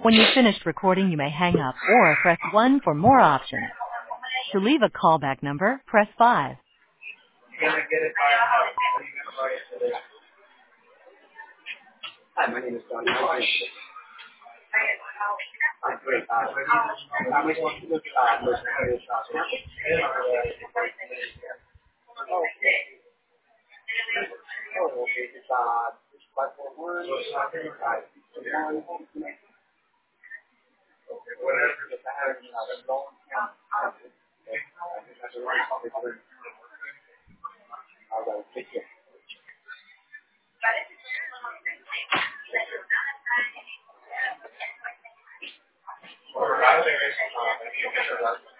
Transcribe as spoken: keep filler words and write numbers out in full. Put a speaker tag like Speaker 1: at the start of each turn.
Speaker 1: When you've finished recording, you may hang up or press one for more options. To leave a callback number, press five.
Speaker 2: Hi, my name is Don. I'm great. Uh, I was want to look at most of the stuff. Oh, okay. It's uh, five four one. Five one. Whatever the pattern is, a long time. I think that's a right topic. All right, take care. All right.